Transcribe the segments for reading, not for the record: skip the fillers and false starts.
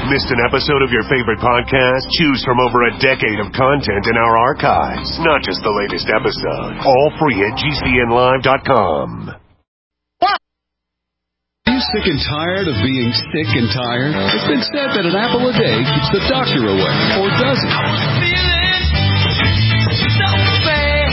Missed an episode of your favorite podcast? Choose from over a decade of content in our archives. Not just the latest episode. All free at GCNlive.com. Are you sick and tired of being sick and tired? It's been said that an apple a day keeps the doctor away, or does it? I was feeling so bad.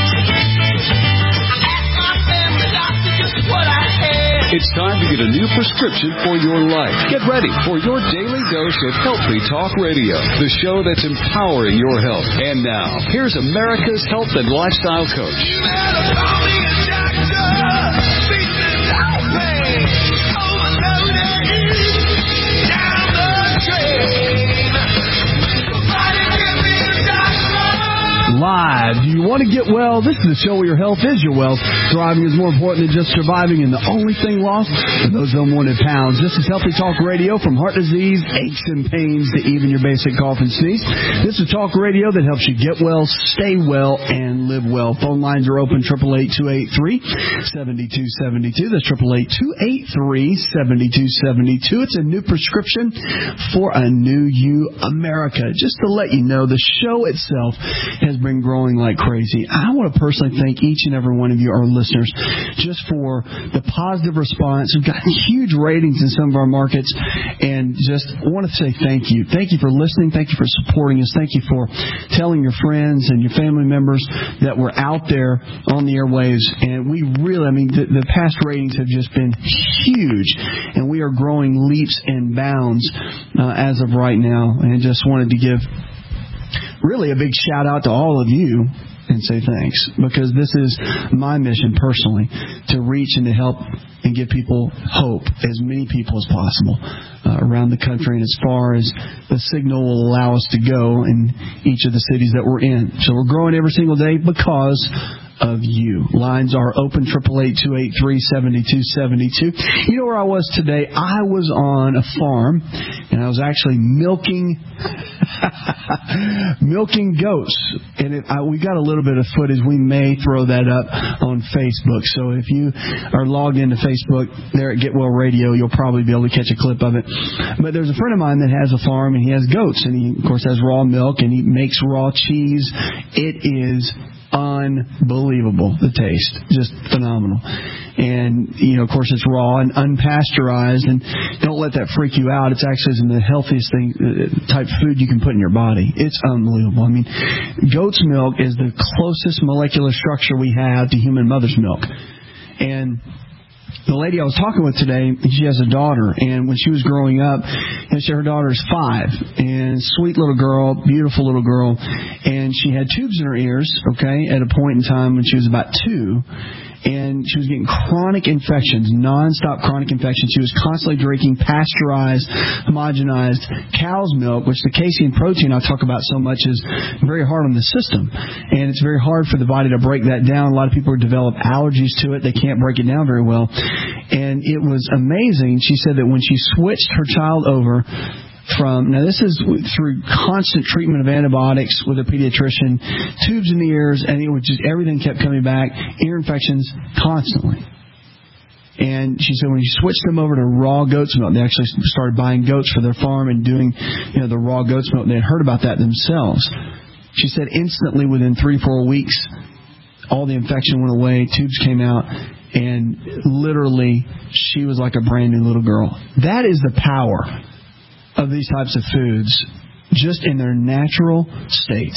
I asked my family doctor just what I had. It's time to get a new prescription for your life. Get ready for your daily dose of Healthy Talk Radio, the show that's empowering your health. And now, here's America's health and lifestyle coach. You better call me a doctor. Beat the dog pain. Overloaded. Down the drain. Somebody give me a doctor. Live. Do you want to get well? This is the show where your health is your wealth. Thriving is more important than just surviving, and the only thing lost are those unwanted pounds. This is Healthy Talk Radio, from heart disease, aches and pains, to even your basic cough and sneeze. This is talk radio that helps you get well, stay well, and live well. Phone lines are open, 888-283-7272. That's 888-283-7272. It's a new prescription for a new you, America. Just to let you know, the show itself has been growing like crazy. I want to personally thank each and every one of you, our listeners, just for the positive response. We've gotten huge ratings in some of our markets, and just want to say thank you. Thank you for listening. Thank you for supporting us. Thank you for telling your friends and your family members that we're out there on the airwaves. And we really, the past ratings have just been huge, and we are growing leaps and bounds as of right now. And just wanted to give really a big shout out to all of you and say thanks, because this is my mission personally, to reach and to help and give people hope, as many people as possible around the country and as far as the signal will allow us to go in each of the cities that we're in. So we're growing every single day because of you. Lines are open, 888-283-7272. You know where I was today? I was on a farm, and I was actually milking goats. And we got a little bit of footage. We may throw that up on Facebook. So if you are logged into Facebook there at Get Well Radio, you'll probably be able to catch a clip of it. But there's a friend of mine that has a farm, and he has goats, and he, of course, has raw milk, and he makes raw cheese. It is unbelievable, the taste. Just phenomenal. And, of course, it's raw and unpasteurized, and don't let that freak you out. It's actually some of the healthiest type food you can put in your body. It's unbelievable. Goat's milk is the closest molecular structure we have to human mother's milk. And the lady I was talking with today, she has a daughter, and when she was growing up, her daughter is 5, and sweet little girl, beautiful little girl, and she had tubes in her ears, at a point in time when she was about 2, and she was getting chronic infections, nonstop chronic infections. She was constantly drinking pasteurized, homogenized cow's milk, which the casein protein I talk about so much is very hard on the system. And it's very hard for the body to break that down. A lot of people develop allergies to it. They can't break it down very well. And it was amazing. She said that when she switched her child over from, now this is through constant treatment of antibiotics with a pediatrician, tubes in the ears, and it was just, everything kept coming back, ear infections constantly. And she said when she switched them over to raw goat's milk, they actually started buying goats for their farm and doing, the raw goat's milk. They had heard about that themselves. She said instantly, within 3-4 weeks, all the infection went away, tubes came out, and literally she was like a brand new little girl. That is the power of these types of foods, just in their natural state.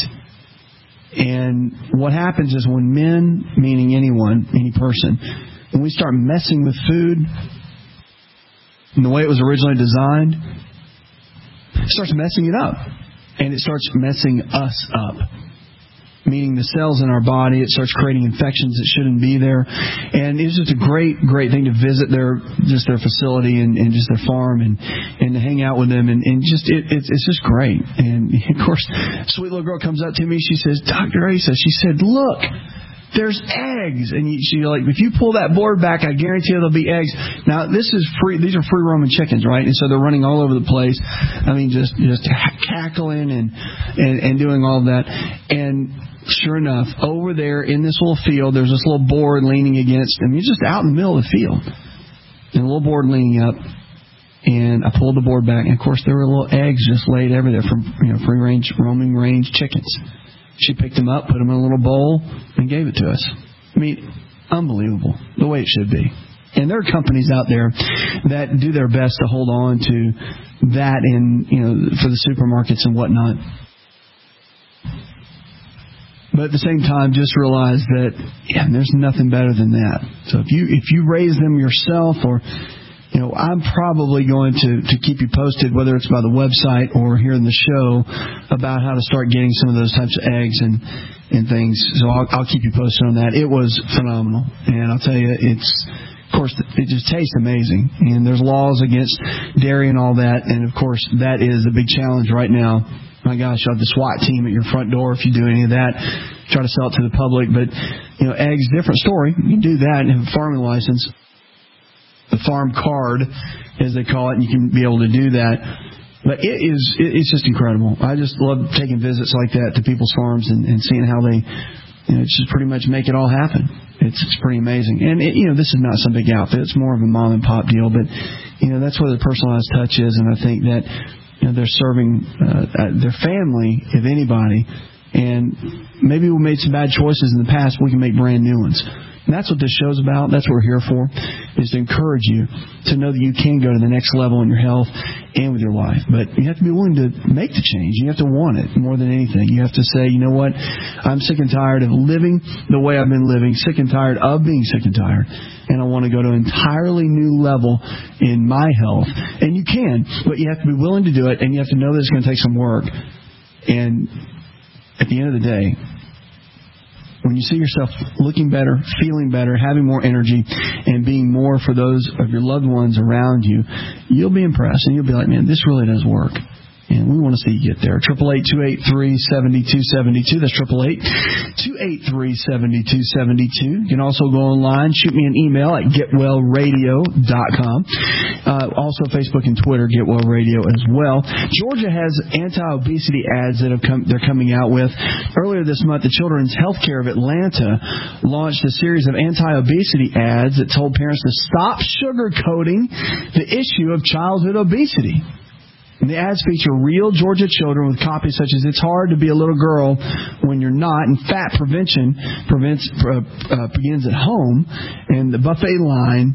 And what happens is when men, meaning anyone, any person, when we start messing with food in the way it was originally designed, it starts messing it up. And it starts messing us up. Meaning the cells in our body, it starts creating infections that shouldn't be there. And it's just a great thing to visit their facility and just their farm and to hang out with them and just it's just great. And of course, sweet little girl comes up to me. She says, Dr. Asa, she said, look, there's eggs. And she if you pull that board back, I guarantee you there'll be eggs. Now, this is free. These are free roaming chickens, right? And so they're running all over the place. Just cackling and doing all of that. And sure enough, over there in this little field, there's this little board leaning against him. He's just out in the middle of the field. And a little board leaning up. And I pulled the board back, and of course there were little eggs just laid everywhere from free range, roaming range chickens. She picked them up, put them in a little bowl, and gave it to us. I mean, unbelievable, the way it should be. And there are companies out there that do their best to hold on to that for the supermarkets and whatnot. But at the same time, just realize that there's nothing better than that. So if you raise them yourself, or I'm probably going to keep you posted, whether it's by the website or here in the show, about how to start getting some of those types of eggs and things. So I'll keep you posted on that. It was phenomenal, and I'll tell you, of course, it just tastes amazing. And there's laws against dairy and all that, and of course, that is a big challenge right now. My gosh, you have the SWAT team at your front door if you do any of that. Try to sell it to the public, but eggs, different story. You can do that and have a farming license. The farm card, as they call it, and you can be able to do that. But it's just incredible. I just love taking visits like that to people's farms and seeing how they just pretty much make it all happen. It's pretty amazing. And this is not some big outfit. It's more of a mom and pop deal, but that's where the personalized touch is. And I think that they're serving their family, if anybody. And maybe we made some bad choices in the past, but we can make brand new ones. And that's what this show's about. That's what we're here for, is to encourage you to know that you can go to the next level in your health and with your life. But you have to be willing to make the change. You have to want it more than anything. You have to say, you know what, I'm sick and tired of living the way I've been living, sick and tired of being sick and tired, and I want to go to an entirely new level in my health. And you can, but you have to be willing to do it, and you have to know that it's going to take some work. And at the end of the day, when you see yourself looking better, feeling better, having more energy, and being more for those of your loved ones around you, you'll be impressed, and you'll be like, man, this really does work. And we want to see you get there. 888-283-7272. That's 888-283-7272. You can also go online. Shoot me an email at getwellradio.com. Also Facebook and Twitter, Get Well Radio as well. Georgia has anti-obesity ads that they're coming out with. Earlier this month, the Children's Healthcare of Atlanta launched a series of anti-obesity ads that told parents to stop sugarcoating the issue of childhood obesity. And the ads feature real Georgia children with copies such as "It's hard to be a little girl when you're not," and "Fat prevention begins at home," and the buffet line.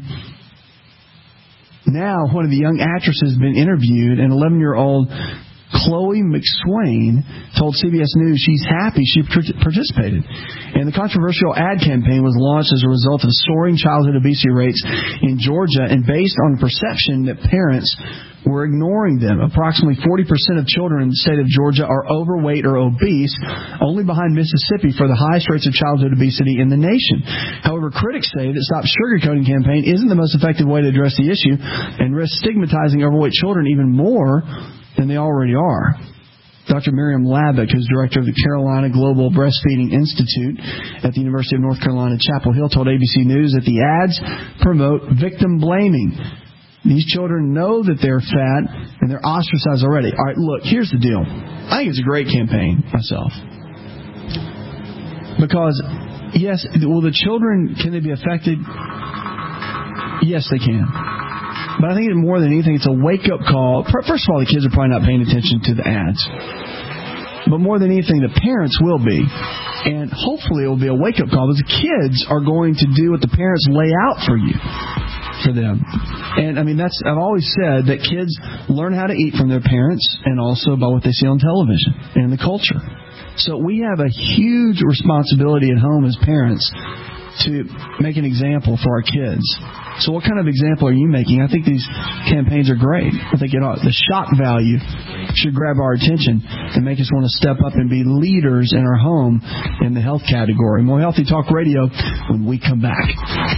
Now, one of the young actresses has been interviewed, and 11-year-old Chloe McSwain told CBS News she's happy she participated. And the controversial ad campaign was launched as a result of soaring childhood obesity rates in Georgia, and based on the perception that parents were ignoring them. Approximately 40% of children in the state of Georgia are overweight or obese, only behind Mississippi for the highest rates of childhood obesity in the nation. However, critics say that Stop Sugarcoating campaign isn't the most effective way to address the issue and risks stigmatizing overweight children even more than they already are. Dr. Miriam Labick, who's director of the Carolina Global Breastfeeding Institute at the University of North Carolina, Chapel Hill, told ABC News that the ads promote victim blaming. These children know that they're fat and they're ostracized already. All right, look, here's the deal. I think it's a great campaign myself. Because, yes, will the children, can they be affected? Yes, they can. But I think more than anything, it's a wake-up call. First of all, the kids are probably not paying attention to the ads. But more than anything, the parents will be. And hopefully it will be a wake-up call, because the kids are going to do what the parents lay out for you. For them. And I mean, I've always said that kids learn how to eat from their parents and also by what they see on television and the culture. So we have a huge responsibility at home as parents to make an example for our kids. So what kind of example are you making? I think these campaigns are great. I think the shock value should grab our attention and make us want to step up and be leaders in our home in the health category. More Healthy Talk Radio when we come back.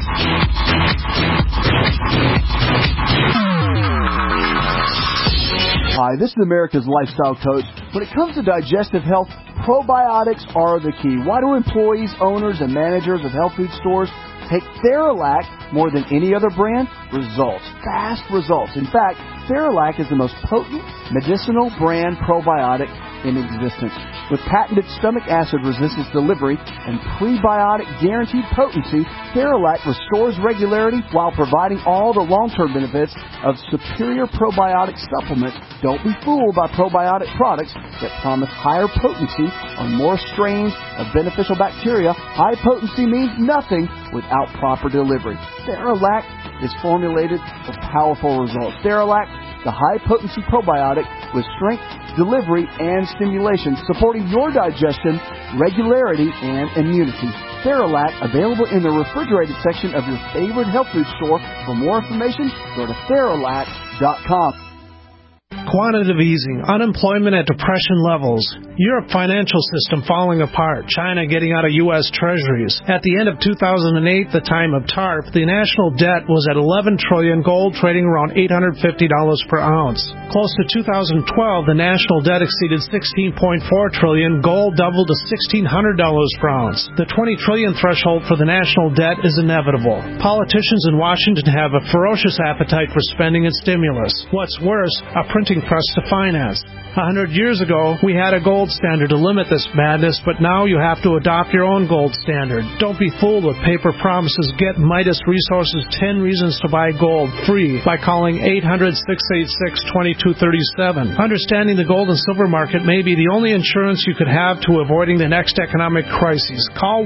Hi, this is America's Lifestyle Coach. When it comes to digestive health, probiotics are the key. Why do employees, owners, and managers of health food stores take Theralac more than any other brand? Results. Fast results. In fact, Theralac is the most potent medicinal brand probiotic in existence. With patented stomach acid resistance delivery and prebiotic guaranteed potency, Theralac restores regularity while providing all the long-term benefits of superior probiotic supplement. Don't be fooled by probiotic products that promise higher potency on more strains of beneficial bacteria. High potency means nothing without proper delivery. Theralac is formulated for powerful results. Theralac, the high-potency probiotic with strength, delivery, and stimulation, supporting your digestion, regularity, and immunity. Theralac, available in the refrigerated section of your favorite health food store. For more information, go to Theralac.com. Quantitative easing, unemployment at depression levels, Europe financial system falling apart, China getting out of U.S. treasuries. At the end of 2008, the time of TARP, the national debt was at $11 trillion, gold trading around $850 per ounce. Close to 2012, the national debt exceeded $16.4 trillion, gold doubled to $1,600 per ounce. The $20 trillion threshold for the national debt is inevitable. Politicians in Washington have a ferocious appetite for spending and stimulus. What's worse, a printing press to finance. 100 years ago, we had a gold standard to limit this madness, but now you have to adopt your own gold standard. Don't be fooled with paper promises. Get Midas Resources 10 Reasons to Buy Gold free by calling 800-686-2237. Understanding the gold and silver market may be the only insurance you could have to avoiding the next economic crisis. Call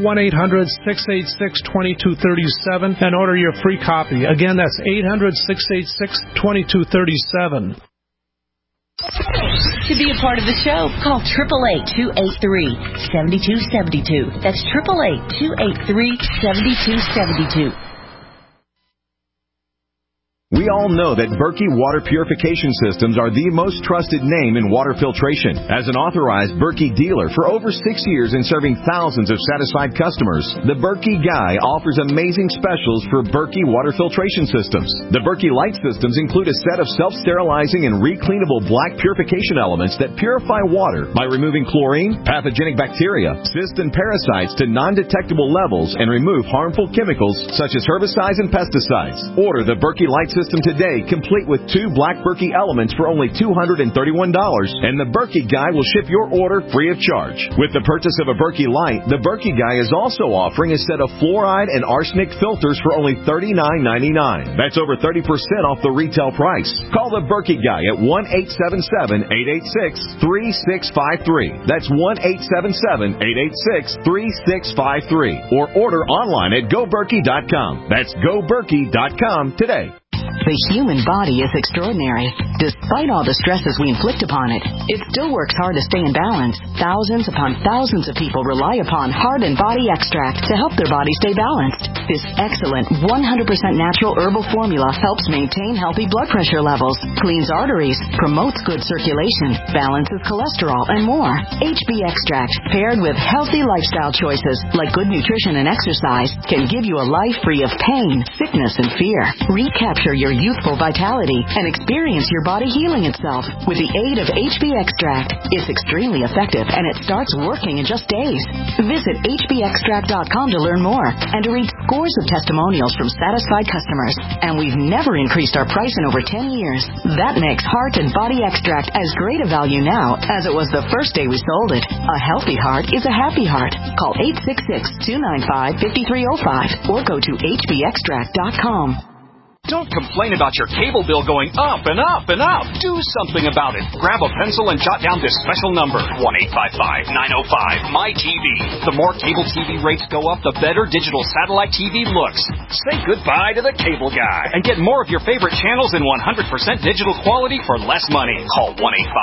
1-800-686-2237 and order your free copy. Again, that's 800-686-2237. To be a part of the show, call 888-283-7272. That's 888-283-7272. We all know that Berkey Water Purification Systems are the most trusted name in water filtration. As an authorized Berkey dealer for over 6 years and serving thousands of satisfied customers, the Berkey Guy offers amazing specials for Berkey water filtration systems. The Berkey Light systems include a set of self-sterilizing and recleanable black purification elements that purify water by removing chlorine, pathogenic bacteria, cysts, and parasites to non-detectable levels and remove harmful chemicals such as herbicides and pesticides. Order the Berkey Light system today, complete with 2 black Berkey elements for only $231, and the Berkey Guy will ship your order free of charge. With the purchase of a Berkey Light, the Berkey Guy is also offering a set of fluoride and arsenic filters for only $39.99. That's over 30% off the retail price. Call the Berkey Guy at 1-877-886-3653. That's 1-877-886-3653. Or order online at GoBerkey.com. That's GoBerkey.com today. The human body is extraordinary. Despite all the stresses we inflict upon it, it still works hard to stay in balance. Thousands upon thousands of people rely upon Heart and Body Extract to help their body stay balanced. This excellent 100% natural herbal formula helps maintain healthy blood pressure levels, cleans arteries, promotes good circulation, balances cholesterol, and more. HB Extract, paired with healthy lifestyle choices like good nutrition and exercise, can give you a life free of pain, sickness, and fear. Recapture your youthful vitality and experience your body healing itself with the aid of HB Extract. It's extremely effective and it starts working in just days. Visit hbextract.com to learn more and to read scores of testimonials from satisfied customers. And we've never increased our price in over 10 years. That makes Heart and Body Extract as great a value now as it was the first day we sold it. A healthy heart is a happy heart. Call 866-295-5305 or go to hbextract.com. Don't complain about your cable bill going up and up and up. Do something about it. Grab a pencil and jot down this special number, 1-855-905-MY-TV. The more cable TV rates go up, the better digital satellite TV looks. Say goodbye to the cable guy and get more of your favorite channels in 100% digital quality for less money. Call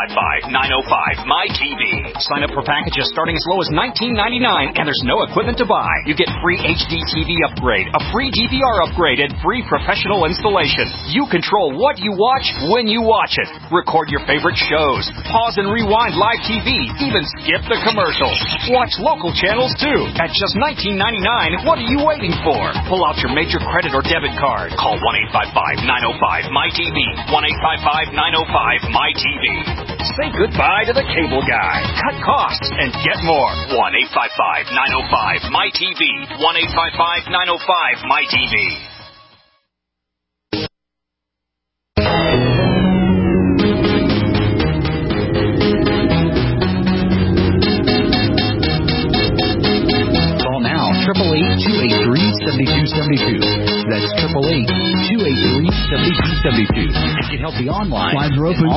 1-855-905-MY-TV. Sign up for packages starting as low as $19.99, and there's no equipment to buy. You get free HD TV upgrade, a free DVR upgrade, and free professional installation. You control what you watch when you watch it. Record your favorite shows. Pause and rewind live TV. Even skip the commercials. Watch local channels too. At just $19.99, what are you waiting for? Pull out your major credit or debit card. Call 1-855-905-MY-TV. 1-855-905-MY-TV. Say goodbye to the cable guy. Cut costs and get more. 1-855-905-MY-TV. 1-855-905-MY-TV. 888-272. And get healthy online. Lines are open,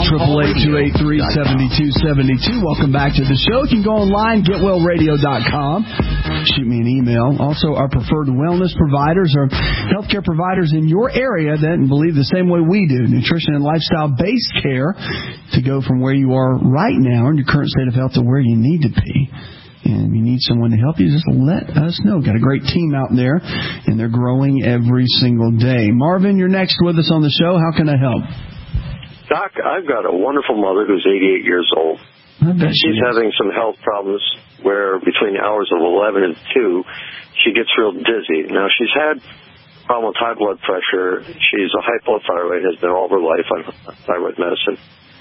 888-283-7272. Welcome back to the show. You can go online, getwellradio.com. Shoot me an email. Also, our preferred wellness providers are healthcare providers in your area that believe the same way we do. Nutrition and lifestyle-based care to go from where you are right now in your current state of health to where you need to be. And you need someone to help you, just let us know. Got a great team out there, and they're growing every single day. Marvin, you're next with us on the show. How can I help? Doc, I've got a wonderful mother who's 88 years old. I bet she's having some health problems where between the hours of 11 and 2, she gets real dizzy. Now, she's had a problem with high blood pressure. She's a hypothyroid, has been all her life on thyroid medicine.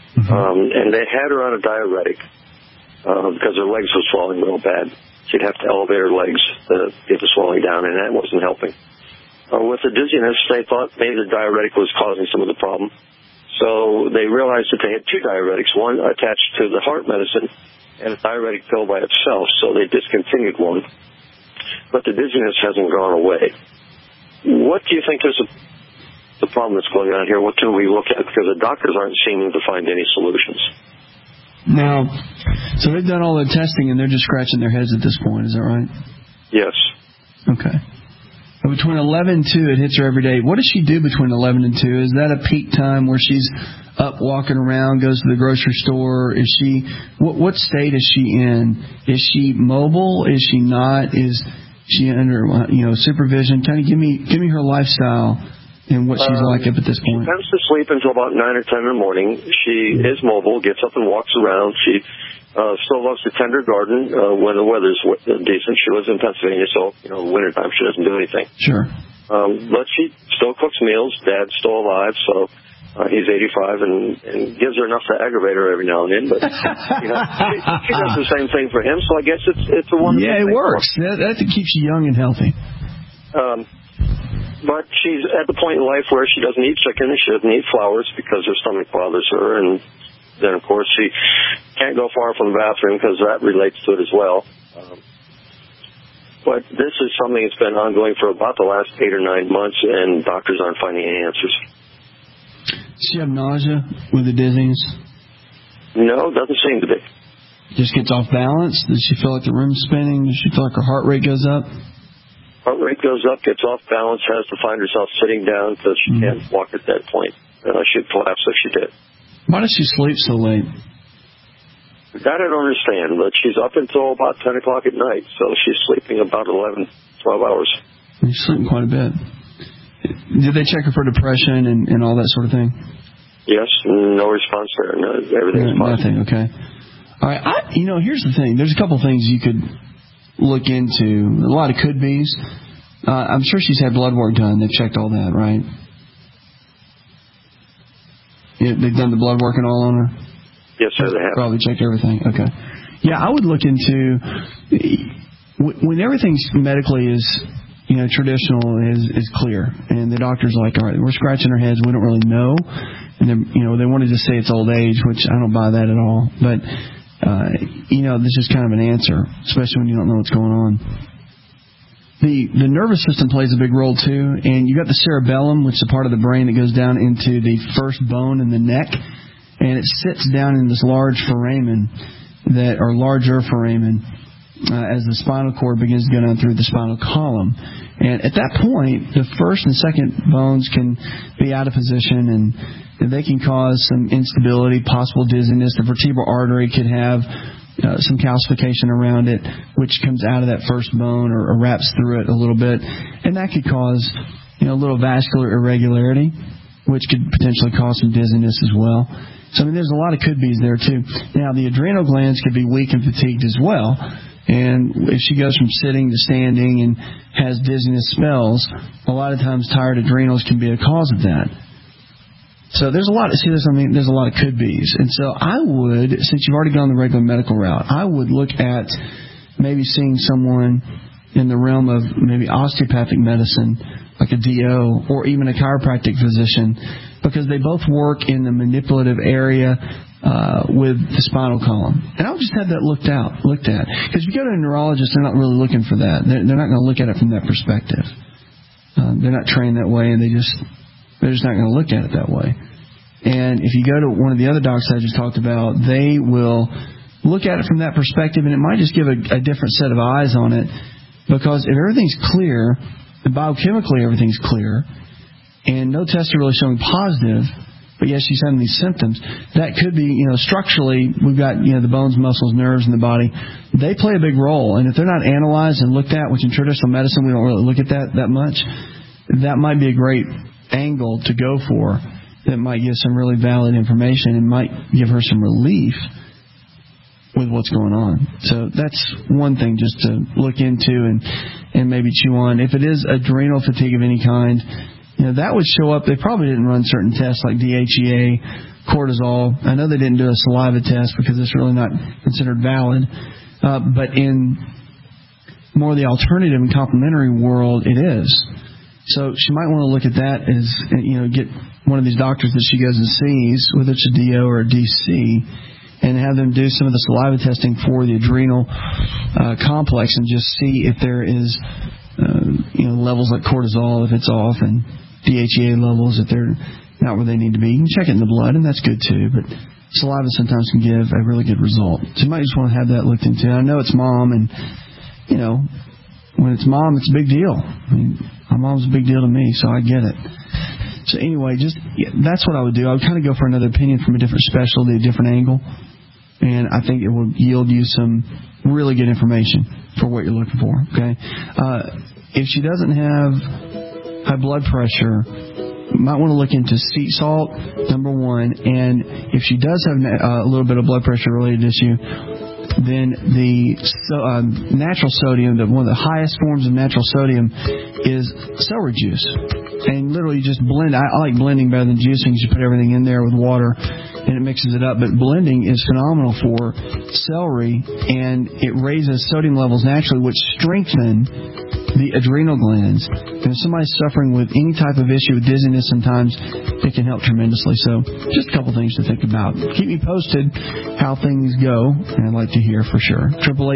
And they had her on a diuretic. Because her legs were swelling real bad. She'd have to elevate her legs to get the swelling down, and that wasn't helping. With the dizziness, they thought maybe the diuretic was causing some of the problem. So they realized that they had two diuretics, one attached to the heart medicine and a diuretic pill by itself, so they discontinued one. But the dizziness hasn't gone away. What do you think is the problem that's going on here? What can we look at? Because the doctors aren't seeming to find any solutions. Now, so they've done all the testing, and they're just scratching their heads at this point. Is that right? Yes. Okay. Between 11 and 2, it hits her every day. What does she do between 11 and 2? Is that a peak time where she's up walking around, goes to the grocery store? Is she what state is she in? Is she mobile? Is she not? Is she under supervision? Kind of give me her lifestyle and what she's like up at this point. She tends to sleep until about 9 or 10 in the morning. She is mobile, gets up and walks around. She still loves to tend her garden when the weather's decent. She lives in Pennsylvania, so, wintertime she doesn't do anything. Sure. But she still cooks meals. Dad's still alive, so he's 85 and gives her enough to aggravate her every now and then. But, she does the same thing for him, so I guess it's a wonderful thing. Yeah, it works. That keeps you young and healthy. But she's at the point in life where she doesn't eat chicken and she doesn't eat flowers because her stomach bothers her. And then, of course, she can't go far from the bathroom because that relates to it as well. But this is something that's been ongoing for about the last 8 or 9 months, and doctors aren't finding any answers. Does she have nausea with the dizziness? No, doesn't seem to be. Just gets off balance? Does she feel like the room's spinning? Does she feel like her heart rate goes up? Heart rate goes up, gets off balance, has to find herself sitting down because she can't walk at that point. She'd collapse if she did. Why does she sleep so late? That I don't understand, but she's up until about 10 o'clock at night, so she's sleeping about 11, 12 hours. She's sleeping quite a bit. Did they check her for depression and all that sort of thing? Yes, no response there. No, everything's fine. Nothing, okay. All right, here's the thing. There's a couple things you could look into. A lot of could-bes. I'm sure she's had blood work done. They've checked all that, right? Yeah, they've done the blood work and all on her? Yes, sir, they have. Probably checked everything. Okay. Yeah, I would look into when everything's medically is traditional is clear, and the doctor's like, all right, we're scratching our heads, we don't really know, and they wanted to say it's old age, which I don't buy that at all, but this is kind of an answer, especially when you don't know what's going on. The nervous system plays a big role too, and you got the cerebellum, which is a part of the brain that goes down into the first bone in the neck, and it sits down in this larger foramen as the spinal cord begins to go down through the spinal column. And at that point, the first and second bones can be out of position, and they can cause some instability, possible dizziness. The vertebral artery could have some calcification around it, which comes out of that first bone or wraps through it a little bit. And that could cause a little vascular irregularity, which could potentially cause some dizziness as well. So, there's a lot of could-bes there, too. Now, the adrenal glands could be weak and fatigued as well. And if she goes from sitting to standing and has dizziness spells, a lot of times tired adrenals can be a cause of that. So there's a lot of could-bes. And so I would, since you've already gone the regular medical route, I would look at maybe seeing someone in the realm of maybe osteopathic medicine, like a DO, or even a chiropractic physician, because they both work in the manipulative area with the spinal column. And I would just have that looked at. Because if you go to a neurologist, they're not really looking for that. They're not going to look at it from that perspective. They're not trained that way, and they just They're just not going to look at it that way. And if you go to one of the other docs I just talked about, they will look at it from that perspective, and it might just give a different set of eyes on it. Because if everything's clear, biochemically everything's clear, and no tests are really showing positive, but yes, she's having these symptoms, that could be, structurally, we've got, the bones, muscles, nerves in the body. They play a big role. And if they're not analyzed and looked at, which in traditional medicine we don't really look at that much, that might be a great angle to go for. That might give some really valid information and might give her some relief with what's going on. So that's one thing just to look into and maybe chew on. If it is adrenal fatigue of any kind, that would show up. They probably didn't run certain tests like DHEA, cortisol. I know they didn't do a saliva test because it's really not considered valid. But in more the alternative and complementary world, it is. So she might want to look at that as, get one of these doctors that she goes and sees, whether it's a DO or a DC, and have them do some of the saliva testing for the adrenal complex and just see if there is, levels like cortisol, if it's off, and DHEA levels, if they're not where they need to be. You can check it in the blood, and that's good too, but saliva sometimes can give a really good result. So you might just want to have that looked into. I know it's mom, and, when it's mom, it's a big deal. I mean, my mom's a big deal to me, so I get it. So anyway, that's what I would do. I would kind of go for another opinion from a different specialty, a different angle, and I think it will yield you some really good information for what you're looking for, okay? If she doesn't have high blood pressure, you might want to look into sea salt, number one, and if she does have a little bit of blood pressure-related issue, then the natural sodium, one of the highest forms of natural sodium, is celery juice. And literally you just blend. I like blending better than juicing. You put everything in there with water and it mixes it up. But blending is phenomenal for celery, and it raises sodium levels naturally, which strengthen the adrenal glands. And if somebody's suffering with any type of issue with dizziness, sometimes it can help tremendously. So just a couple things to think about. Keep me posted how things go, and I'd like to hear for sure.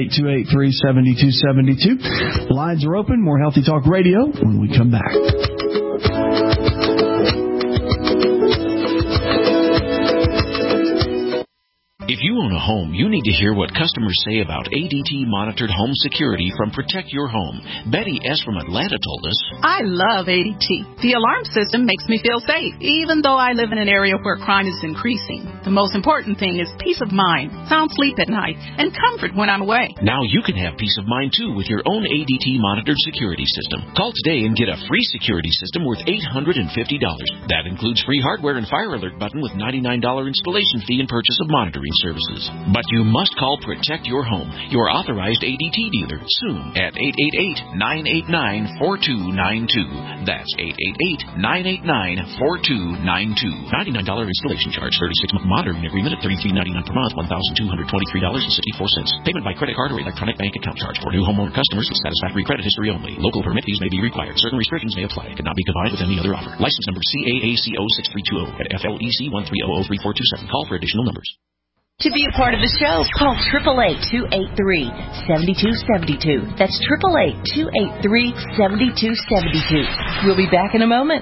888-283-7272. Lines are open. More Healthy Talk Radio when we come back. If you own a home, you need to hear what customers say about ADT-monitored home security from Protect Your Home. Betty S. from Atlanta told us, I love ADT. The alarm system makes me feel safe, even though I live in an area where crime is increasing. The most important thing is peace of mind, sound sleep at night, and comfort when I'm away. Now you can have peace of mind, too, with your own ADT-monitored security system. Call today and get a free security system worth $850. That includes free hardware and fire alert button with $99 installation fee and purchase of monitoring services. But you must call Protect Your Home, your authorized ADT dealer, soon at 888-989-4292. That's 888-989-4292. $99 installation charge, 36-month monitoring agreement at $33.99 per month, $1,223.64. Payment by credit card or electronic bank account charge for new homeowner customers with satisfactory credit history only. Local permit fees may be required. Certain restrictions may apply. It cannot be combined with any other offer. License number CAACO6320 at FLEC 1300347. Call for additional numbers. To be a part of the show, call 888-283-7272. That's 888-283-7272. We'll be back in a moment.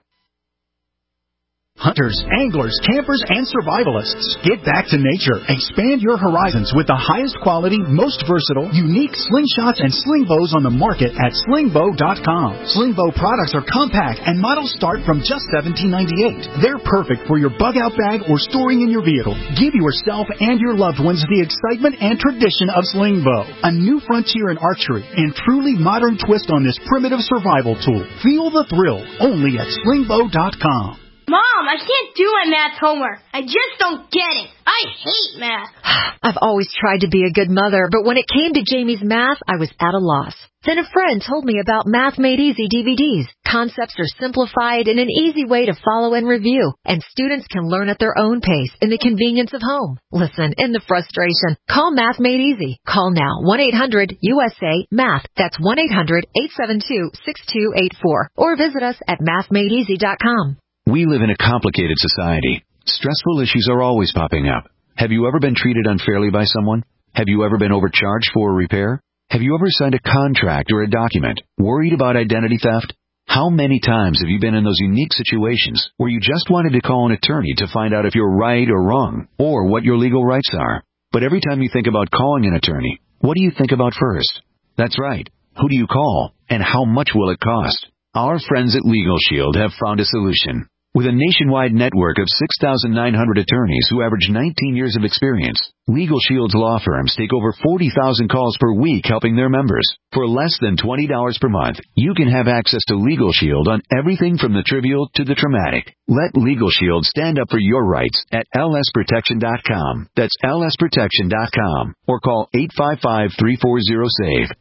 Hunters, anglers, campers, and survivalists, get back to nature. Expand your horizons with the highest quality, most versatile, unique slingshots and sling bows on the market at slingbow.com. Slingbow products are compact and models start from just $17.98. They're perfect for your bug-out bag or storing in your vehicle. Give yourself and your loved ones the excitement and tradition of slingbow, a new frontier in archery and truly modern twist on this primitive survival tool. Feel the thrill only at slingbow.com. Mom, I can't do my math homework. I just don't get it. I hate math. I've always tried to be a good mother, but when it came to Jamie's math, I was at a loss. Then a friend told me about Math Made Easy DVDs. Concepts are simplified in an easy way to follow and review, and students can learn at their own pace in the convenience of home. Listen, in the frustration, call Math Made Easy. Call now, 1-800-USA-MATH. That's 1-800-872-6284. Or visit us at mathmadeeasy.com. We live in a complicated society. Stressful issues are always popping up. Have you ever been treated unfairly by someone? Have you ever been overcharged for a repair? Have you ever signed a contract or a document worried about identity theft? How many times have you been in those unique situations where you just wanted to call an attorney to find out if you're right or wrong, or what your legal rights are? But every time you think about calling an attorney, what do you think about first? That's right. Who do you call, and how much will it cost? Our friends at Legal Shield have found a solution. With a nationwide network of 6,900 attorneys who average 19 years of experience, Legal Shield's law firms take over 40,000 calls per week helping their members. For less than $20 per month, you can have access to Legal Shield on everything from the trivial to the traumatic. Let Legal Shield stand up for your rights at lsprotection.com. That's lsprotection.com. Or call 855-340-SAVE,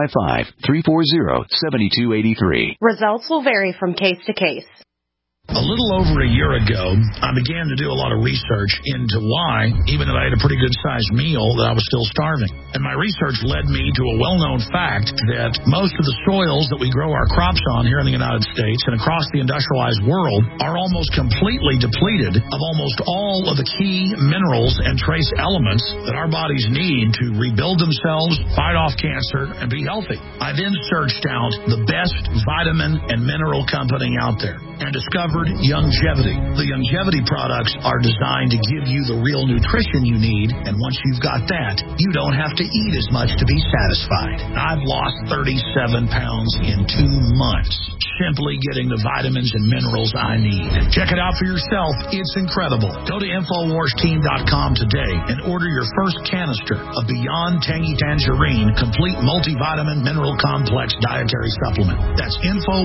855-340-7283. Results will vary from case to case. A little over a year ago, I began to do a lot of research into why, even though I had a pretty good-sized meal, that I was still starving. And my research led me to a well-known fact that most of the soils that we grow our crops on here in the United States and across the industrialized world are almost completely depleted of almost all of the key minerals and trace elements that our bodies need to rebuild themselves, fight off cancer, and be healthy. I then searched out the best vitamin and mineral company out there and discovered Youngevity. The Youngevity products are designed to give you the real nutrition you need, and once you've got that, you don't have to eat as much to be satisfied. I've lost 37 pounds in 2 months, simply getting the vitamins and minerals I need. Check it out for yourself. It's incredible. Go to InfoWarsTeam.com today and order your first canister of Beyond Tangy Tangerine Complete Multivitamin Mineral Complex Dietary Supplement. That's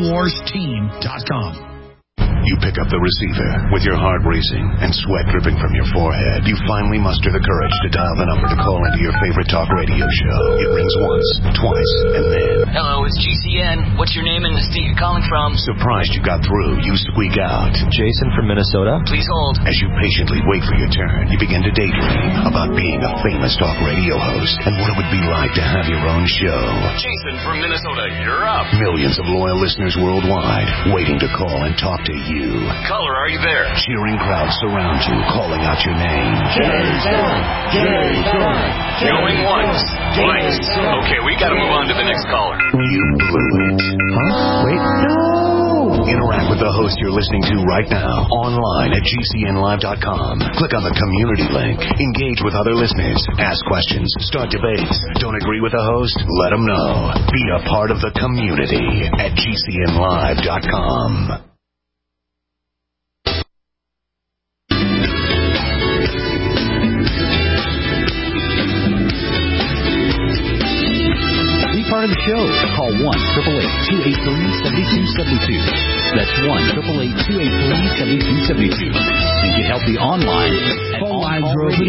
InfoWarsTeam.com. You pick up the receiver with your heart racing and sweat dripping from your forehead. You finally muster the courage to dial the number to call into your favorite talk radio show. It rings once, twice, and then... Hello, it's GCN. What's your name and the state you're calling from? Surprised you got through, you squeak out. Jason from Minnesota. Please hold. As you patiently wait for your turn, you begin to daydream about being a famous talk radio host and what it would be like to have your own show. Jason from Minnesota, you're up. Millions of loyal listeners worldwide waiting to call and talk to you. Caller, are you there? Cheering crowds surround you, calling out your name. Jason! Jason! Going once, twice. Okay, we gotta move on to the next caller. You blew it. Huh? Wait, no! Interact with the host you're listening to right now, online at GCNlive.com. Click on the community link. Engage with other listeners. Ask questions. Start debates. Don't agree with the host? Let them know. Be a part of the community at GCNlive.com. Part of the show. Call 1-888-283-7272. That's 1-888-283-7272. And get healthy online at phone lines are open,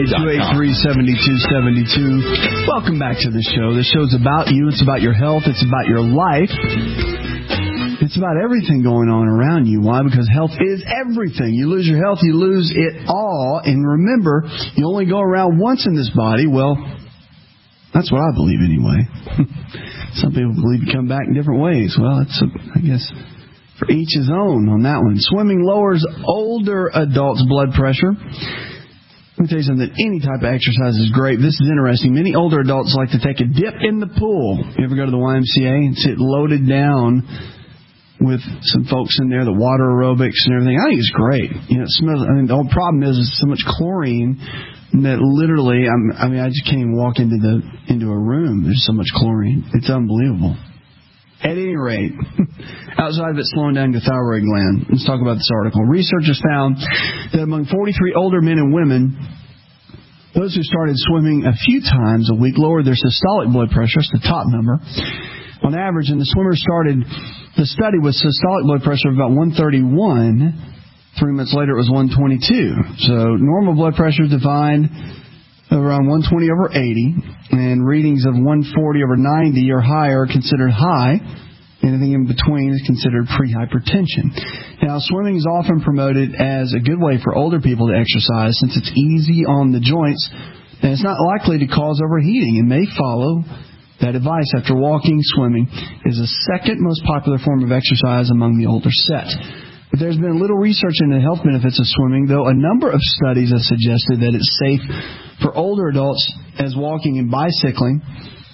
888-283-7272. Welcome back to the show. The show's about you. It's about your health. It's about your life. It's about everything going on around you. Why? Because health is everything. You lose your health, you lose it all. And remember, you only go around once in this body. Well, that's what I believe anyway. Some people believe you come back in different ways. Well, it's, I guess, for each his own on that one. Swimming lowers older adults' blood pressure. Let me tell you something. Any type of exercise is great. This is interesting. Many older adults like to take a dip in the pool. You ever go to the YMCA and sit loaded down with some folks in there, the water aerobics and everything? I think it's great. You know, it smells. I mean, the whole problem is so much chlorine that literally, I just can't even walk into a room. There's so much chlorine. It's unbelievable. At any rate, outside of it slowing down your thyroid gland, let's talk about this article. Researchers found that among 43 older men and women, those who started swimming a few times a week lowered their systolic blood pressure. It's the top number. On average, and the swimmers started the study with systolic blood pressure of about 131. 3 months later, it was 122. So normal blood pressure is defined around 120 over 80, and readings of 140 over 90 or higher are considered high. Anything in between is considered pre-hypertension. Now, swimming is often promoted as a good way for older people to exercise since it's easy on the joints, and it's not likely to cause overheating and may follow that advice after walking. Swimming is the second most popular form of exercise among the older set. But there's been little research into the health benefits of swimming, though a number of studies have suggested that it's safe for older adults as walking and bicycling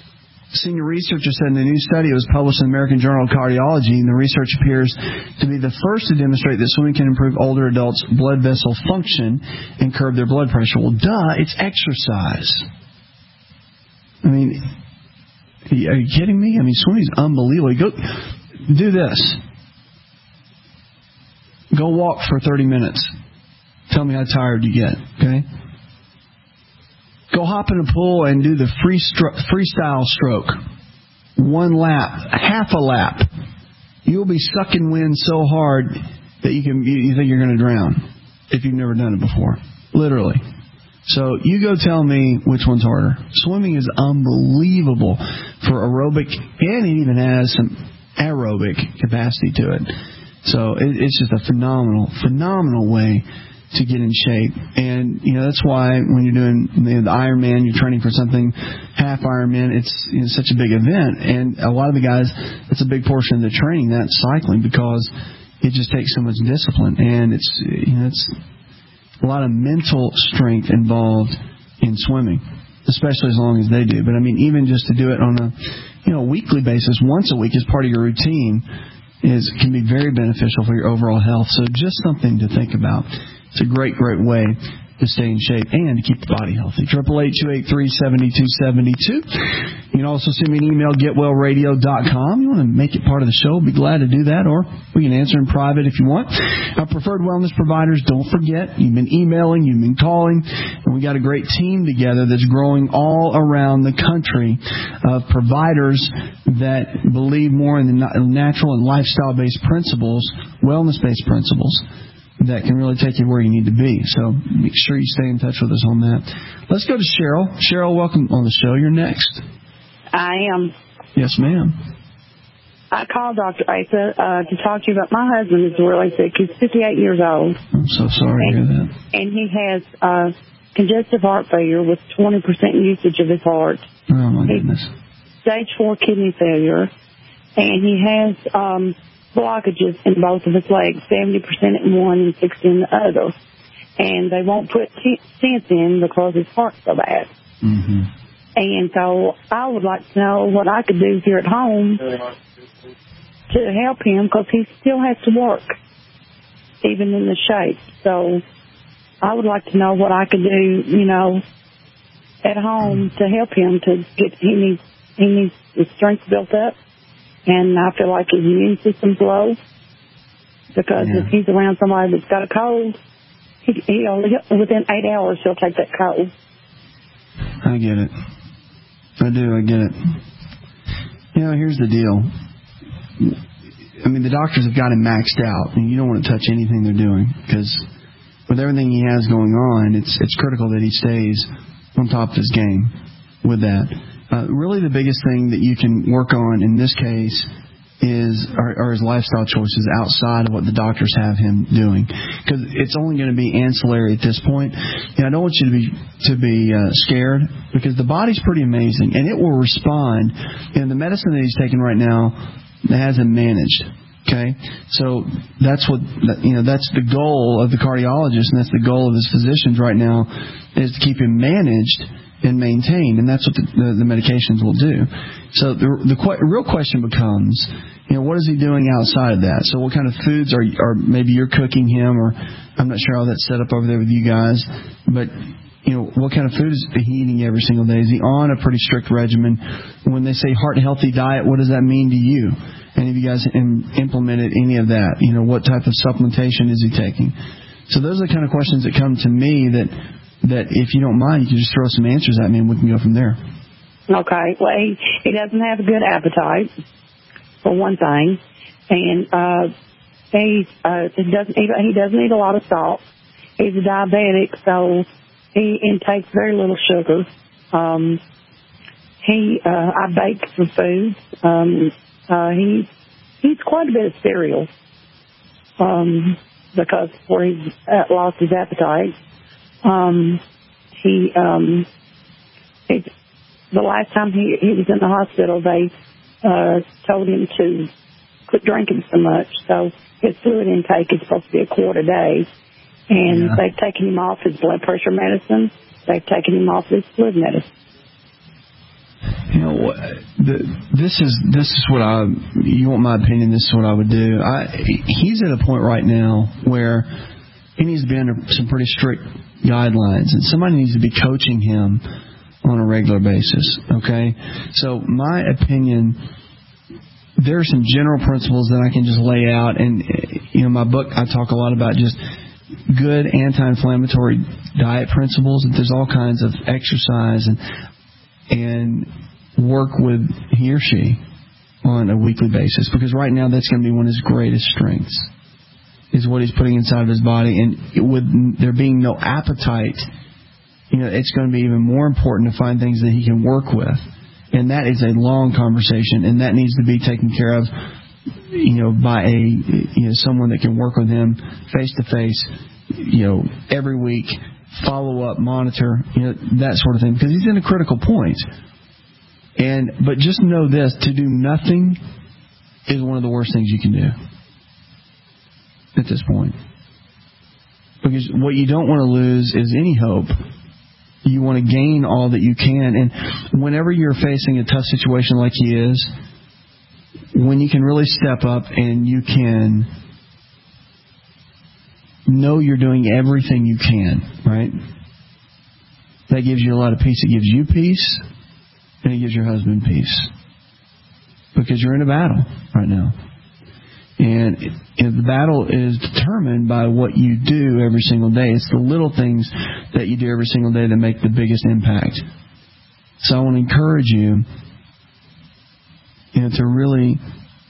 Senior researcher said in a new study, it was published in the American Journal of Cardiology, and the research appears to be the first to demonstrate that swimming can improve older adults' blood vessel function and curb their blood pressure. Well, duh, it's exercise. I mean, are you kidding me? I mean, swimming's unbelievable. Go do this. Go walk for 30 minutes. Tell me how tired you get, okay? Go hop in a pool and do the freestyle stroke. 1 lap, half a lap. You'll be sucking wind so hard that you think you're going to drown if you've never done it before. Literally. So you go tell me which one's harder. Swimming is unbelievable for aerobic, and it even has some aerobic capacity to it. So it's just a phenomenal way to get in shape. And, that's why when you're doing the Ironman, you're training for something, half Ironman, it's such a big event. And a lot of the guys, that's a big portion of the training, that's cycling, because it just takes so much discipline. And it's a lot of mental strength involved in swimming, especially as long as they do. But, I mean, even just to do it on a weekly basis, once a week as part of your routine, can be very beneficial for your overall health. So just something to think about. It's a great way to stay in shape and to keep the body healthy. 888-283-7272. You can also send me an email, getwellradio.com. You want to make it part of the show, be glad to do that, or we can answer in private if you want. Our preferred wellness providers, don't forget, you've been emailing, you've been calling, and we got a great team together that's growing all around the country of providers that believe more in the natural and lifestyle-based principles, wellness-based principles, that can really take you where you need to be. So make sure you stay in touch with us on that. Let's go to Cheryl. Cheryl, welcome on the show. You're next. I am. Yes, ma'am. I called Dr. Asa to talk to you about my husband is really sick. He's 58 years old. I'm so sorry to hear that. And he has congestive heart failure with 20% usage of his heart. Oh, my goodness. Stage 4 kidney failure. And he has blockages in both of his legs, 70% in one and 60% in the other. And they won't put stents in because his heart's so bad. Mm-hmm. And so I would like to know what I could do here at home to help him, because he still has to work, even in the shape. So I would like to know what I could do, at home to help him to get, he needs his strength built up. And I feel like his immune system's low, because if he's around somebody that's got a cold, within 8 hours he'll take that cold. I get it. I get it. Here's the deal. I mean, the doctors have got him maxed out, and you don't want to touch anything they're doing, because with everything he has going on, it's critical that he stays on top of his game with that. Really the biggest thing that you can work on in this case are his lifestyle choices outside of what the doctors have him doing, because it's only going to be ancillary at this point. And I don't want you to be scared, because the body's pretty amazing and it will respond. And the medicine that he's taking right now has him managed. Okay, so that's that's the goal of the cardiologist, and that's the goal of his physicians right now, is to keep him managed and maintained, and that's what the medications will do. So the real question becomes, what is he doing outside of that? So what kind of foods are maybe you're cooking him, or I'm not sure how that's set up over there with you guys, but what kind of food is he eating every single day? Is he on a pretty strict regimen? When they say heart healthy diet, what does that mean to you? Any of you guys implemented any of that? What type of supplementation is he taking? So those are the kind of questions that come to me that if you don't mind, you can just throw some answers at me and we can go from there. Okay. Well, he doesn't have a good appetite, for one thing, and he doesn't eat a lot of salt. He's a diabetic, so he intakes very little sugar. I bake some foods. He eats quite a bit of cereal because where he's lost his appetite. The last time he was in the hospital, they told him to quit drinking so much. So his fluid intake is supposed to be a quart a day. And they've taken him off his blood pressure medicine. They've taken him off his fluid medicine. this is what you want my opinion, this is what I would do. He's at a point right now where he needs to be under some pretty strict guidelines, and somebody needs to be coaching him on a regular basis, okay? So my opinion, there are some general principles that I can just lay out, and in my book I talk a lot about just good anti-inflammatory diet principles. There's all kinds of exercise and work with he or she on a weekly basis, because right now that's going to be one of his greatest strengths, is what he's putting inside of his body. And with there being no appetite, it's going to be even more important to find things that he can work with. And that is a long conversation, and that needs to be taken care of, by someone that can work with him face to face, every week, follow up, monitor, that sort of thing, because he's in a critical point. But just know this: to do nothing is one of the worst things you can do at this point, because what you don't want to lose is any hope. You want to gain all that you can. And whenever you're facing a tough situation like he is, when you can really step up and you can know you're doing everything you can, right? That gives you a lot of peace. It gives you peace, and it gives your husband peace, because you're in a battle right now. And the battle is determined by what you do every single day. It's the little things that you do every single day that make the biggest impact. So I want to encourage you, to really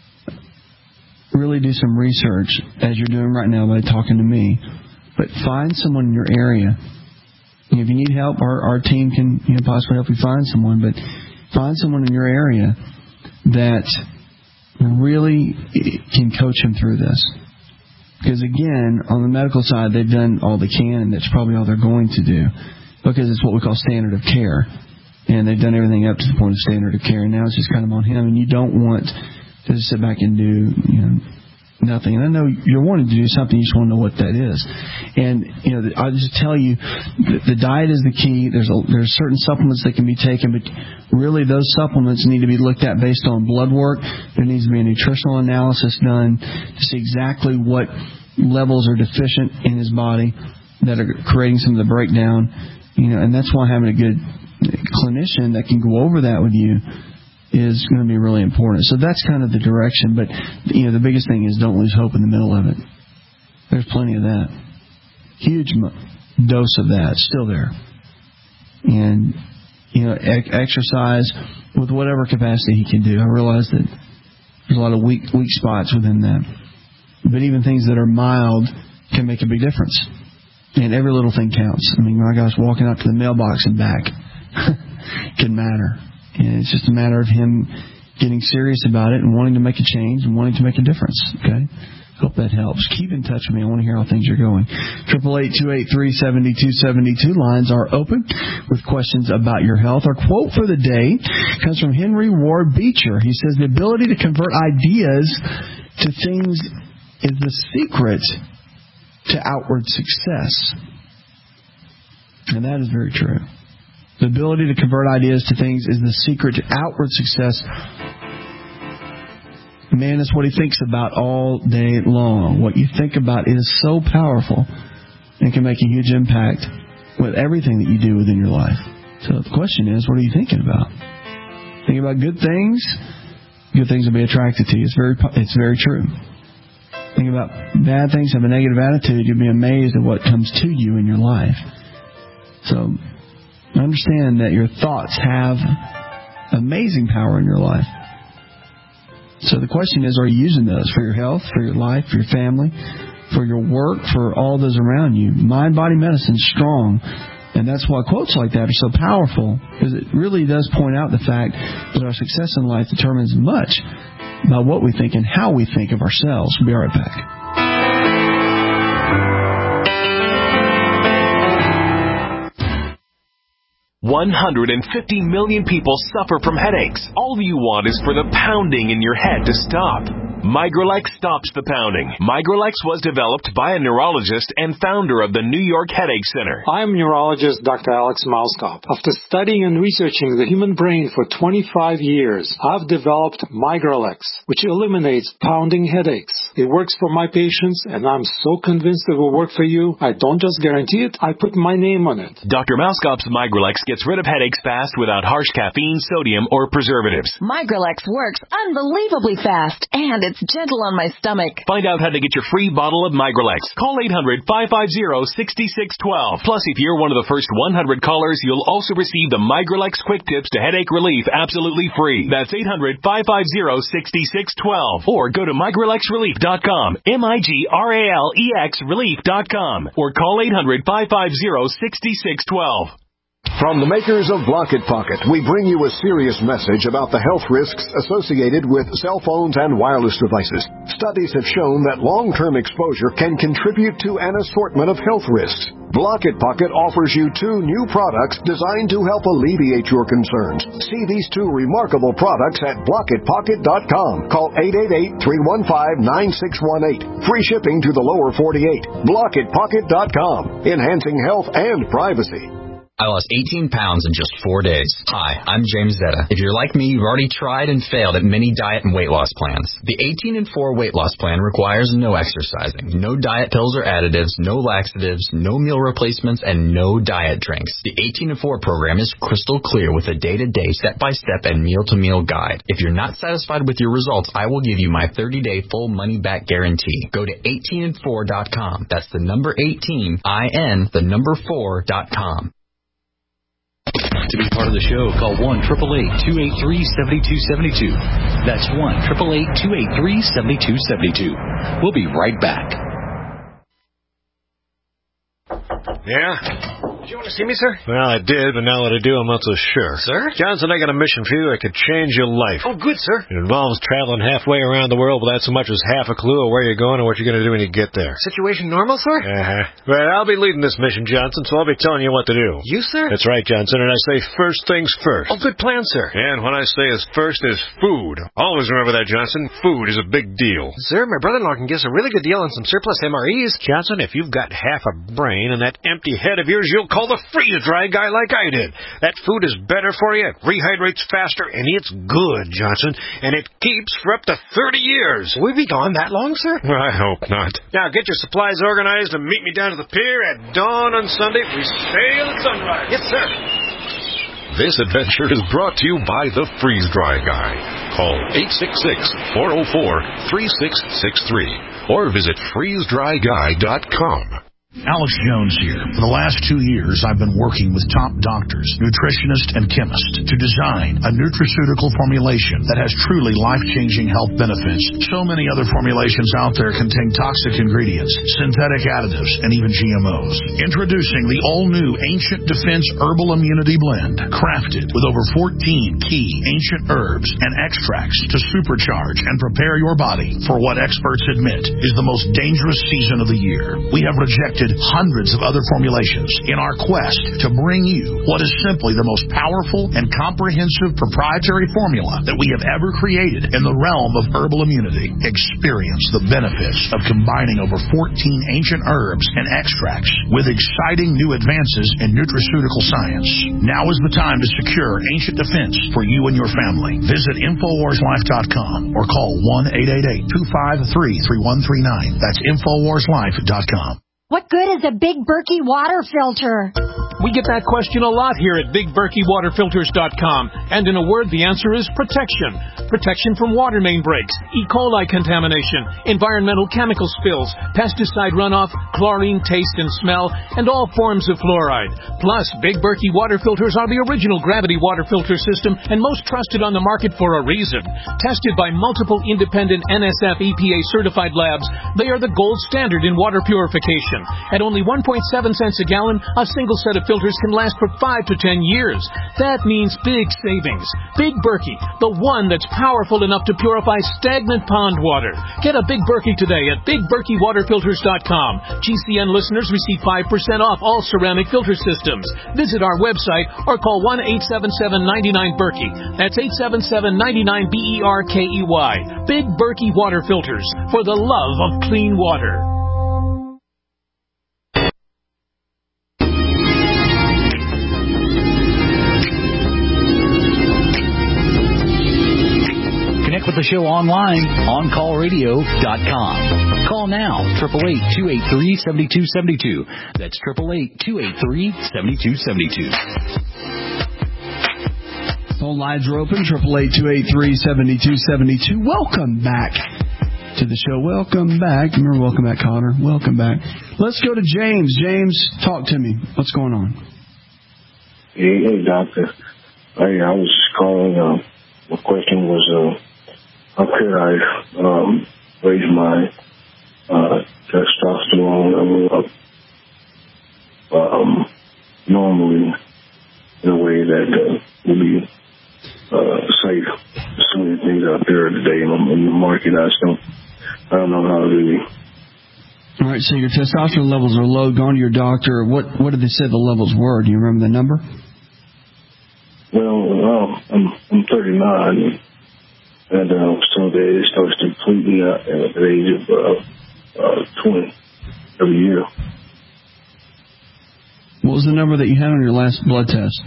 do some research, as you're doing right now by talking to me. But find someone in your area. If you need help, our team can possibly help you find someone. But find someone in your area that really can coach him through this. Because again, on the medical side, they've done all they can, and that's probably all they're going to do, because it's what we call standard of care. And they've done everything up to the point of standard of care, and now it's just kind of on him. And you don't want to just sit back and do nothing. And I know you're wanting to do something, you just want to know what that is. And I'll just tell you, the diet is the key. There's certain supplements that can be taken, but really those supplements need to be looked at based on blood work. There needs to be a nutritional analysis done to see exactly what levels are deficient in his body that are creating some of the breakdown. And that's why having a good clinician that can go over that with you is going to be really important. So that's kind of the direction. But the biggest thing is don't lose hope in the middle of it. There's plenty of that. Huge dose of that still there. And exercise with whatever capacity he can do. I realize that there's a lot of weak spots within that. But even things that are mild can make a big difference. And every little thing counts. I mean, my gosh, walking out to the mailbox and back can matter. And it's just a matter of him getting serious about it and wanting to make a change and wanting to make a difference. Okay? Hope that helps. Keep in touch with me. I want to hear how things are going. 888-283-7272. Lines are open with questions about your health. Our quote for the day comes from Henry Ward Beecher. He says, the ability to convert ideas to things is the secret to outward success. And that is very true. The ability to convert ideas to things is the secret to outward success. Man is what he thinks about all day long. What you think about is so powerful and can make a huge impact with everything that you do within your life. So the question is, what are you thinking about? Thinking about good things? Good things will be attracted to you. It's very true. Thinking about bad things, have a negative attitude, you'll be amazed at what comes to you in your life. So understand that your thoughts have amazing power in your life. So the question is, are you using those for your health, for your life, for your family, for your work, for all those around you? Mind, body, medicine, strong. And that's why quotes like that are so powerful, because it really does point out the fact that our success in life determines much about what we think and how we think of ourselves. We'll be right back. 150 million people suffer from headaches. All you want is for the pounding in your head to stop. Migralex stops the pounding. Migralex was developed by a neurologist and founder of the New York Headache Center. I'm neurologist Dr. Alex Mauskop. After studying and researching the human brain for 25 years, I've developed Migralex, which eliminates pounding headaches. It works for my patients, and I'm so convinced it will work for you. I don't just guarantee it, I put my name on it. Dr. Mauskop's Migralex gets rid of headaches fast without harsh caffeine, sodium, or preservatives. Migralex works unbelievably fast, and it's gentle on my stomach. Find out how to get your free bottle of Migralex. Call 800-550-6612. Plus, if you're one of the first 100 callers, you'll also receive the Migralex Quick Tips to Headache Relief absolutely free. That's 800-550-6612. Or go to migralexrelief.com, MIGRALEX relief.com. Or call 800-550-6612. From the makers of Blocket Pocket, we bring you a serious message about the health risks associated with cell phones and wireless devices. Studies have shown that long-term exposure can contribute to an assortment of health risks. Blocket Pocket offers you 2 new products designed to help alleviate your concerns. See these 2 remarkable products at BlocketPocket.com. Call 888-315-9618. Free shipping to the lower 48. BlocketPocket.com. Enhancing health and privacy. I lost 18 pounds in just 4 days. Hi, I'm James Zeta. If you're like me, you've already tried and failed at many diet and weight loss plans. The 18 and 4 weight loss plan requires no exercising, no diet pills or additives, no laxatives, no meal replacements, and no diet drinks. The 18 and 4 program is crystal clear with a day-to-day, step-by-step, and meal-to-meal guide. If you're not satisfied with your results, I will give you my 30-day full money-back guarantee. Go to 18and4.com. That's the number 18, IN, the number 4.com. To be part of the show, call 1-888-283-7272. That's 1-888-283-7272. We'll be right back. Yeah? Did you want to see me, sir? Well, I did, but now that I do, I'm not so sure. Sir? Johnson, I got a mission for you that could change your life. Oh, good, sir. It involves traveling halfway around the world without so much as half a clue of where you're going and what you're going to do when you get there. Situation normal, sir? Well, I'll be leading this mission, Johnson, so I'll be telling you what to do. You, sir? That's right, Johnson, and I say first things first. Oh, good plan, sir. And when I say is first is food. Always remember that, Johnson. Food is a big deal. Sir, my brother-in-law can give us a really good deal on some surplus MREs. Johnson, if you've got half a brain and that empty head of yours, you'll call the freeze-dry guy like I did. That food is better for you, it rehydrates faster, and it's good, Johnson, and it keeps for up to 30 years. Will we be gone that long, sir? I hope not. Now get your supplies organized and meet me down to the pier at dawn on Sunday. We sail at sunrise. Yes, sir. This adventure is brought to you by the Freeze Dry Guy. Call 866-404-3663 or visit freezedryguy.com. Alex Jones here. For the last 2 years, I've been working with top doctors, nutritionists, and chemists to design a nutraceutical formulation that has truly life-changing health benefits. So many other formulations out there contain toxic ingredients, synthetic additives, and even GMOs. Introducing the all-new Ancient Defense Herbal Immunity Blend, crafted with over 14 key ancient herbs and extracts to supercharge and prepare your body for what experts admit is the most dangerous season of the year. We have rejected hundreds of other formulations in our quest to bring you what is simply the most powerful and comprehensive proprietary formula that we have ever created in the realm of herbal immunity. Experience the benefits of combining over 14 ancient herbs and extracts with exciting new advances in nutraceutical science. Now is the time to secure Ancient Defense for you and your family. Visit InfoWarsLife.com or call 1-888-253-3139. That's InfoWarsLife.com. What good is a Big Berkey water filter? We get that question a lot here at BigBerkeyWaterFilters.com. And in a word, the answer is protection. Protection from water main breaks, E. coli contamination, environmental chemical spills, pesticide runoff, chlorine, taste and smell, and all forms of fluoride. Plus, Big Berkey water filters are the original gravity water filter system and most trusted on the market for a reason. Tested by multiple independent NSF EPA certified labs, they are the gold standard in water purification. At only 1.7 cents a gallon, a single set of filters can last for 5 to 10 years. That means big savings. Big Berkey, the one that's powerful enough to purify stagnant pond water. Get a Big Berkey today at BigBerkeyWaterFilters.com. GCN listeners receive 5% off all ceramic filter systems. Visit our website or call 1-877-99-BERKEY. That's 877-99-BERKEY. Big Berkey Water Filters, for the love of clean water. Connect with the show online, OnCallRadio.com. Call now, 888-283-7272. That's 888-283-7272. Phone lines are open, 888-283-7272. Welcome back to the show. Welcome back. Remember, welcome back, Connor. Welcome back. Let's go to James. James, talk to me. What's going on? Hey, doctor. Hey, I was just calling. My question was, how could I raise my testosterone level up normally in a way that will be safe? So many things out there today in the market. I don't know how to really. All right, so your testosterone levels are low. Going to your doctor. What did they say the levels were? Do you remember the number? Well, I'm 39, and so it starts depleting at the age of 20 every year. What was the number that you had on your last blood test?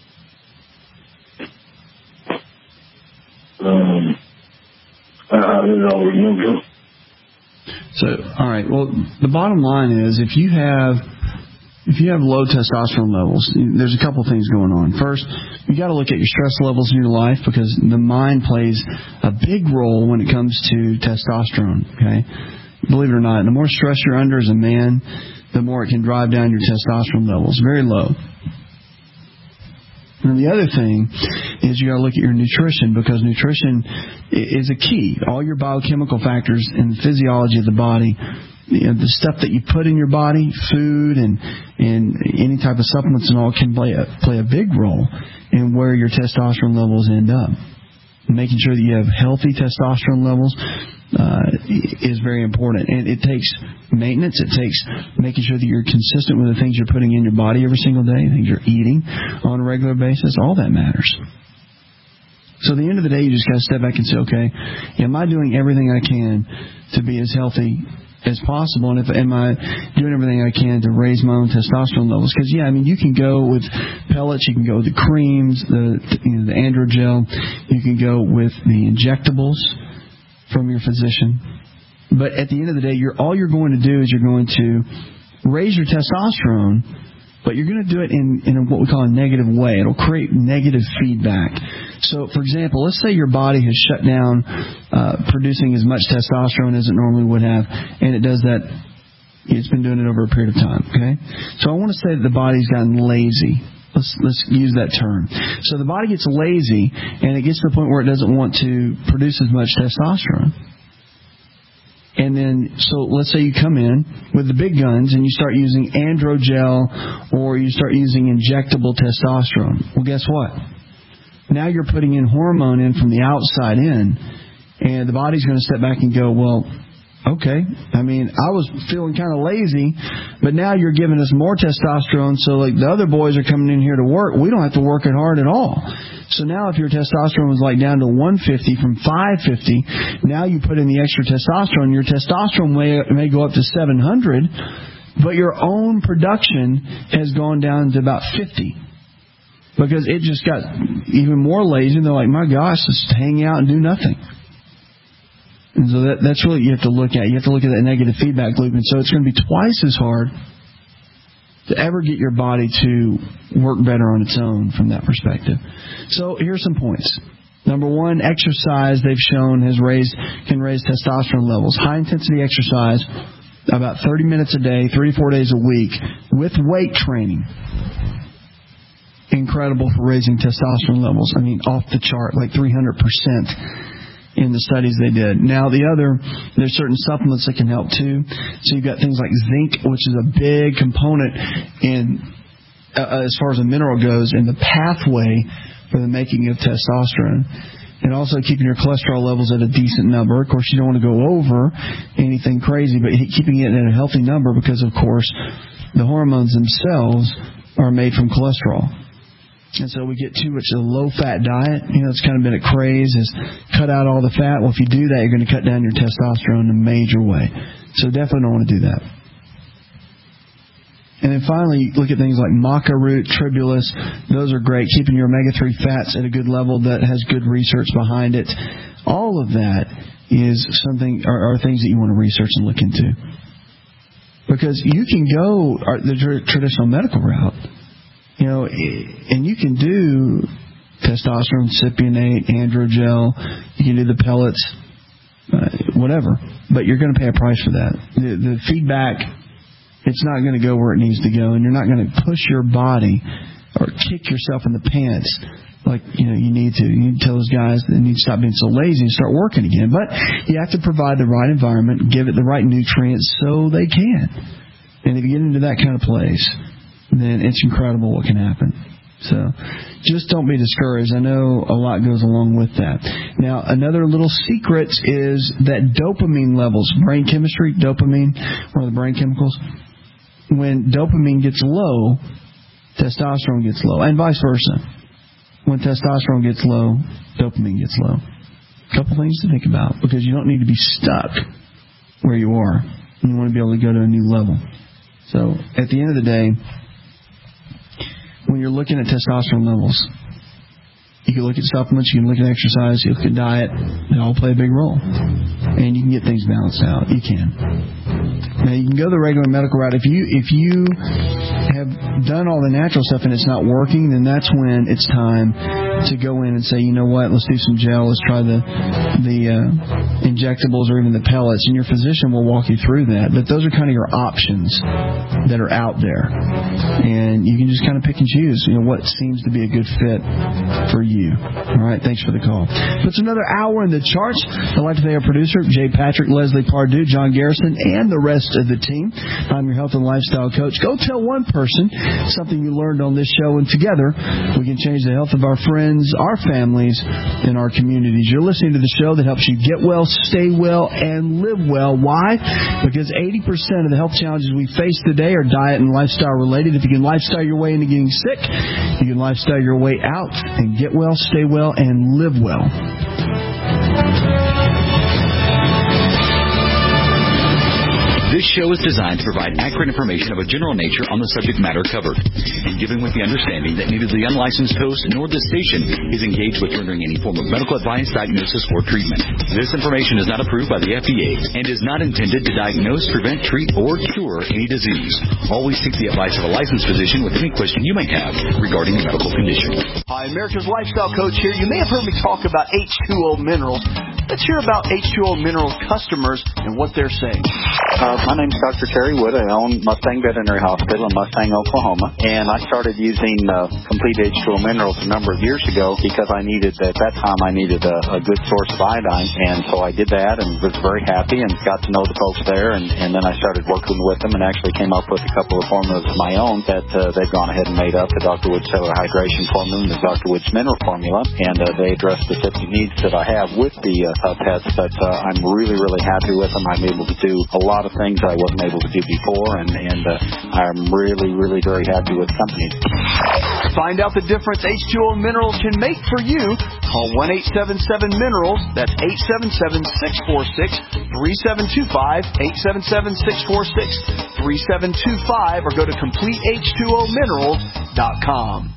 I don't remember. So, all right. Well, the bottom line is, if you have low testosterone levels, there's a couple things going on. First, you got to look at your stress levels in your life, because the mind plays a big role when it comes to testosterone. Okay, believe it or not, the more stress you're under as a man, the more it can drive down your testosterone levels. Very low. And the other thing is you got to look at your nutrition, because nutrition is a key. All your biochemical factors and the physiology of the body, the stuff that you put in your body, food and any type of supplements and all, can play a big role in where your testosterone levels end up. Making sure that you have healthy testosterone levels is very important. And it takes maintenance. It takes making sure that you're consistent with the things you're putting in your body every single day, things you're eating on a regular basis. All that matters. So at the end of the day, you just got to step back and say, okay, am I doing everything I can to be as healthy as possible? And am I doing everything I can to raise my own testosterone levels? Because, you can go with pellets, you can go with the creams, the androgel, you can go with the injectables from your physician. But at the end of the day, all you're going to do is you're going to raise your testosterone, but you're going to do it in what we call a negative way. It'll create negative feedback. So, for example, let's say your body has shut down producing as much testosterone as it normally would have, and it does that. It's been doing it over a period of time. Okay, so I want to say that the body's gotten lazy. Let's use that term. So the body gets lazy, and it gets to the point where it doesn't want to produce as much testosterone. And then, so let's say you come in with the big guns and you start using androgel, or you start using injectable testosterone. Well, guess what? Now you're putting in hormone in from the outside in, and the body's going to step back and go, well, okay, I was feeling kind of lazy, but now you're giving us more testosterone, so like the other boys are coming in here to work, we don't have to work it hard at all. So now if your testosterone was like down to 150 from 550, now you put in the extra testosterone, your testosterone may go up to 700, but your own production has gone down to about 50. Because it just got even more lazy, and they're like, my gosh, just hang out and do nothing. And so that's really what you have to look at. You have to look at that negative feedback loop. And so it's going to be twice as hard to ever get your body to work better on its own from that perspective. So here's some points. Number one, exercise, they've shown, can raise testosterone levels. High-intensity exercise, about 30 minutes a day, 3 to 4 days a week, with weight training. Incredible for raising testosterone levels. Off the chart, like 300%. In the studies they did. Now, there's certain supplements that can help too. So you've got things like zinc, which is a big component in as far as the mineral goes in the pathway for the making of testosterone. And also keeping your cholesterol levels at a decent number. Of course, you don't want to go over anything crazy, but keeping it at a healthy number because, of course, the hormones themselves are made from cholesterol. And so we get too much of a low-fat diet. It's kind of been a craze, is cut out all the fat. Well, if you do that, you're going to cut down your testosterone in a major way. So definitely don't want to do that. And then finally, look at things like maca root, tribulus. Those are great, keeping your omega-3 fats at a good level that has good research behind it. All of that is something are things that you want to research and look into. Because you can go the traditional medical route, and you can do testosterone, cypionate, androgel. You can do the pellets, whatever. But you're going to pay a price for that. The feedback, it's not going to go where it needs to go, and you're not going to push your body or kick yourself in the pants like you need to. You need to tell those guys they need to stop being so lazy and start working again. But you have to provide the right environment, give it the right nutrients so they can. And if you get into that kind of place, then it's incredible what can happen. So just don't be discouraged. I know a lot goes along with that. Now, another little secret is that dopamine levels, brain chemistry, dopamine, one of the brain chemicals, when dopamine gets low, testosterone gets low, and vice versa. When testosterone gets low, dopamine gets low. A couple things to think about, because you don't need to be stuck where you are. You want to be able to go to a new level. So at the end of the day, when you're looking at testosterone levels, you can look at supplements, you can look at exercise, you look at diet. They all play a big role. And you can get things balanced out. You can. Now, you can go the regular medical route. If you have done all the natural stuff and it's not working, then that's when it's time to go in and say, you know what, let's do some gel, let's try the injectables or even the pellets. And your physician will walk you through that. But those are kind of your options that are out there. And you can just kind of pick and choose, what seems to be a good fit for you. All right, thanks for the call. It's another hour in the charts. I'd like to thank our producer, Jay Patrick, Leslie Pardue, John Garrison, and the rest of the team. I'm your health and lifestyle coach. Go tell one person something you learned on this show, and together we can change the health of our friends, our families, and our communities. You're listening to the show that helps you get well, stay well, and live well. Why? Because 80% of the health challenges we face today are diet and lifestyle related. If you can lifestyle your way into getting sick, you can lifestyle your way out and get well, stay well, and live well. This show is designed to provide accurate information of a general nature on the subject matter covered, and given with the understanding that neither the unlicensed host nor this station is engaged with rendering any form of medical advice, diagnosis, or treatment. This information is not approved by the FDA and is not intended to diagnose, prevent, treat, or cure any disease. Always seek the advice of a licensed physician with any question you may have regarding a medical condition. Hi, America's Lifestyle Coach here. You may have heard me talk about H2O Minerals. Let's hear about H2O Minerals customers and what they're saying. My name's Dr. Terry Wood. I own Mustang Veterinary Hospital in Mustang, Oklahoma. And I started using Complete H2O Minerals a number of years ago because I needed, at that time, I needed a good source of iodine. And so I did that and was very happy and got to know the folks there. And then I started working with them and actually came up with a couple of formulas of my own that they've gone ahead and made up, the Dr. Wood Cellular Hydration Formula and the Dr. Wood's Mineral Formula. And they address specific needs that I have with the pets. But I'm really, really happy with them. I'm able to do a lot of things I wasn't able to do before, and I'm really, really very happy with the company. Find out the difference H2O Minerals can make for you. Call 1-877-MINERALS. That's 877-646-3725, 877-646-3725, or go to CompleteH2OMinerals.com.